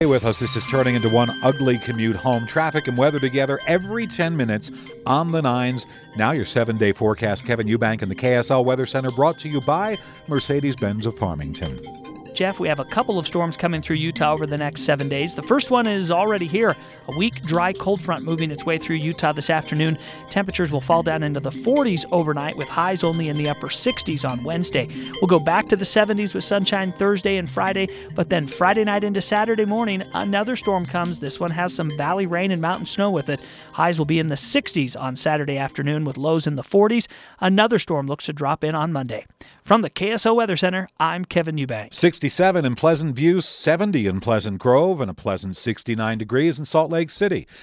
With us, this is turning into one ugly commute home. Traffic and weather together every 10 minutes on the 9s. Now your 7-day forecast. Kevin Eubank and the KSL Weather Center, brought to you by Mercedes-Benz of Farmington. Jeff, we have a couple of storms coming through Utah over the next 7 days. The first one is already here. A weak, dry cold front moving its way through Utah this afternoon. Temperatures will fall down into the 40s overnight, with highs only in the upper 60s on Wednesday. We'll go back to the 70s with sunshine Thursday and Friday, but then Friday night into Saturday morning, another storm comes. This one has some valley rain and mountain snow with it. Highs will be in the 60s on Saturday afternoon, with lows in the 40s. Another storm looks to drop in on Monday. From the KSO Weather Center, I'm Kevin Eubank. 67 in Pleasant View, 70 in Pleasant Grove, and a pleasant 69 degrees in Salt Lake City.